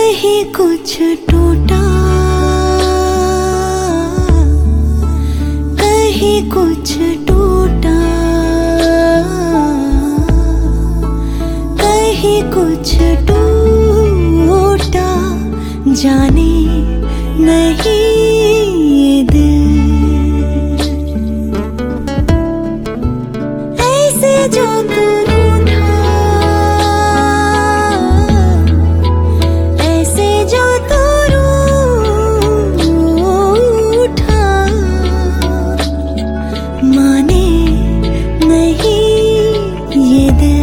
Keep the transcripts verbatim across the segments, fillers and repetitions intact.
कहीं कुछ टूटा, कहीं कुछ टूटा, कहीं कुछ टूटा, जाने नहीं ये दिल ऐसे जो तू रूठा, ऐसे जो तू रूठा, माने नहीं ये दिल।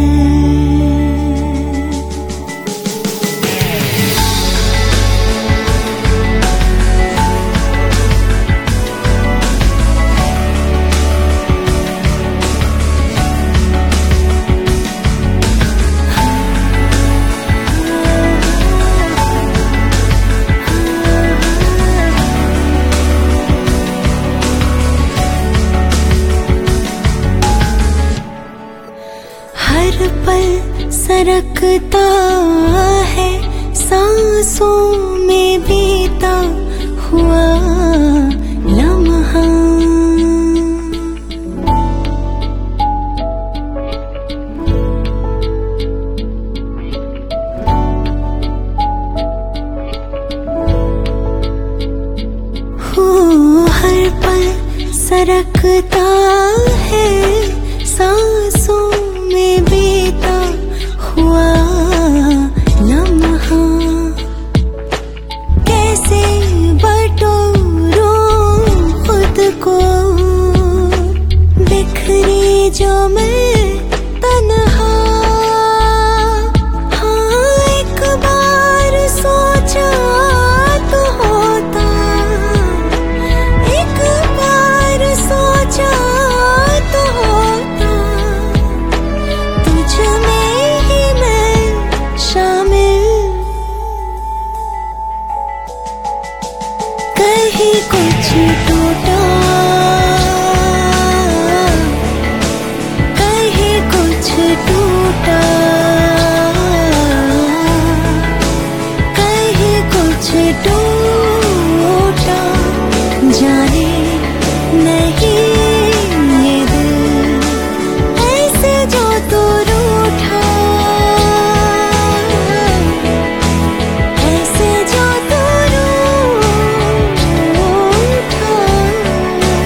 हर पल सरकता है सांसों में बीता हुआ लम्हा, हो हर पल सरकता है सांसों में बीता हुआ लम्हा। कैसे बटोरूं खुद को, बिखरी जो मैं तन्हा। हाँ एक बार सोचा तो होता, एक बार सोचा तो होता, तुझ में ही मैं शामिल। कहीं कुछ टूटा, कहीं कुछ टूटा, कहीं कुछ टूटा, जाने नहीं ये दिल ऐसे जो तू रूठा, ऐसे जो तू रूठा,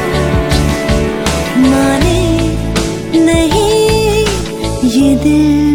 माने नहीं ये दिल।